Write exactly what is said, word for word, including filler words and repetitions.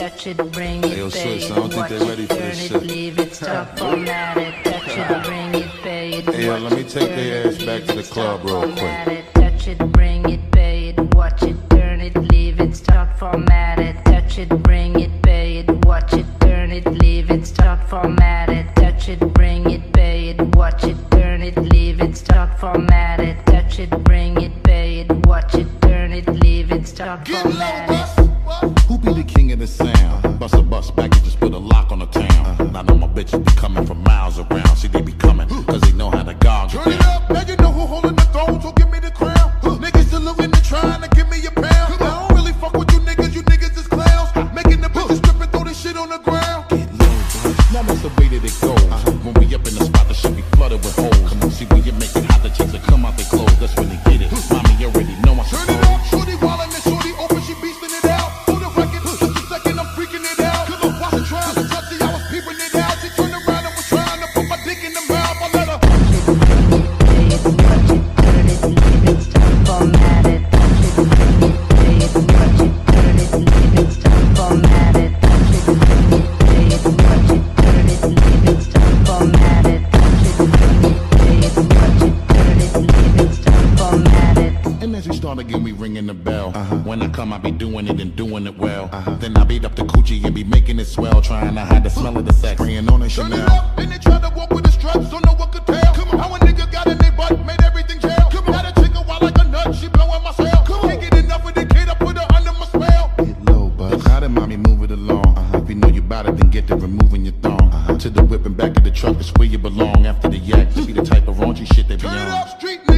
touch it, bring it, Hey, yo, pay Swiss, it, I don't think watch they it, ready for turn this it, shit. leave it, stop, format it, touch it, bring it, pay it, Hey, yo, watch let me it, take turn their it, ass back leave to the it, club stop, real format quick. it, touch it, bring it, pay it, watch it, turn it, leave it, stop, format it, touch it, bring it, pay it, watch it, turn it, leave it, stop, format it, touch it, bring it, pay it, watch it, turn it, leave it, stop, format it, touch it, bring it, pay it, watch it, turn it, leave it, stop, format it. Who be the king of the sound? Bust a bus back and just put a lock on the town. I know my bitches be coming from miles around. See, they be coming, cause they know how to guard you. Turn it up, now you know who holding the throne, so give me the crown. Niggas still looking and trying to give me a pound. I don't really fuck with you niggas, you niggas is clowns. Making the bitches strip and throw this shit on the ground. Get low, bro. Now that's the way that it goes. When we up in the spot, the shit be flooded with holes. Come on, see, when you make it hot, the chicks that come out their clothes. That's when they get it. Mommy, you already know I Turn it up, shorty wildin' and shorty open, she beastin' it out. Hold the record, just a second, I'm freaking it out. Cause I wasn't trying to touch it, I was peeping it out. She turned around and was trying to put my dick in the mouth. I let her. And as we start again, we ringing the bell. Uh-huh. When I come, I be doing it and doing it well. Uh-huh. Then I beat up the coochie and be making it swell. Trying to hide the smell of the sex. Spraying on a Turn it Chanel. up, and they try to walk with the straps, don't know what could tell. Come on. How a nigga got in their butt, made everything jail. Come on. Got a chick a wild like a nut, she blowing my cell. Come on. Can't get enough of the kid, I put her under my spell. Get low, bud. Look how the mommy move it along. Uh-huh. If you know you bout it, then get to removing your thong. Uh-huh. To the whip and back of the truck is where you belong. After the yak, to be the type of raunchy shit they be Turn it on. up, street